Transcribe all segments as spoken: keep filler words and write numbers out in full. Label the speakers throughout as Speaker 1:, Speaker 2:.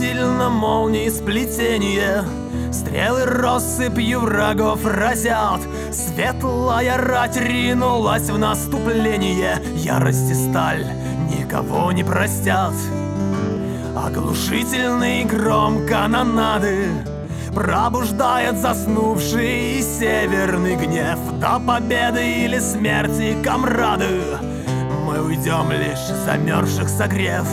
Speaker 1: Ослепительно молнии сплетение, стрелы россыпью врагов разят. Светлая рать ринулась в наступление, ярость и сталь никого не простят. Оглушительный гром канонады пробуждает заснувший северный гнев. До победы или смерти, комрады, мы уйдем лишь замерзших согрев.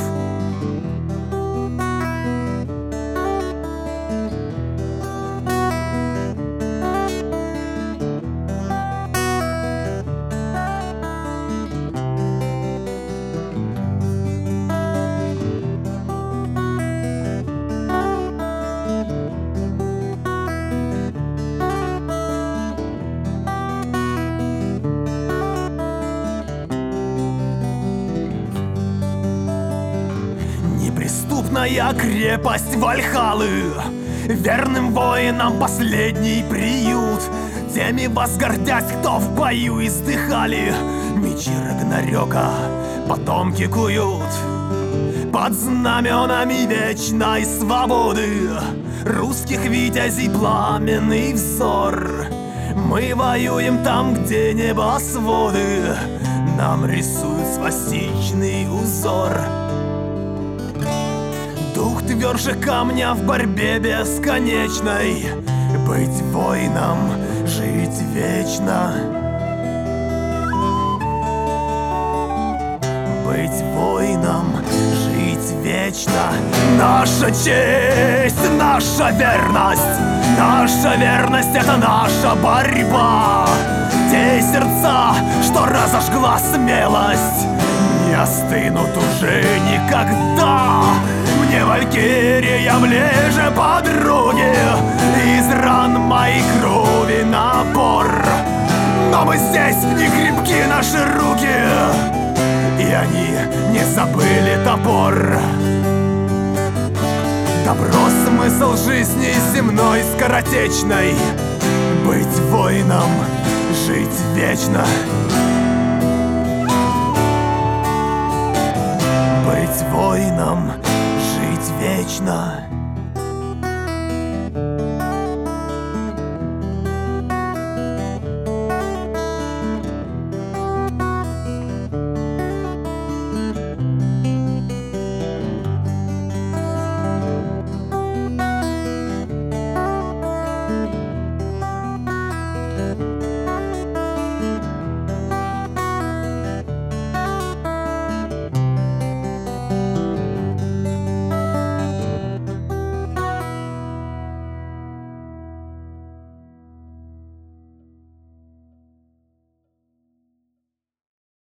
Speaker 1: Неприступная крепость Вальхалы, верным воинам последний приют. Теми возгордясь, кто в бою издыхали, мечи Рагнарёка потомки куют. Под знаменами вечной свободы русских витязей пламенный взор. Мы воюем там, где небосводы нам рисуют свастичный узор. Дух тверже камня в борьбе бесконечной, быть воином, жить вечно. Быть воином, жить вечно. Наша честь, наша верность, наша верность — это наша борьба. Те сердца, что разожгла смелость, не остынут уже никогда. Мне валькирия ближе подруги, из ран моей крови напор. Но мы здесь, не крепки наши руки, и они не забыли топор. Добро — смысл жизни земной скоротечной, быть воином, жить вечно. Быть воином, жить вечно.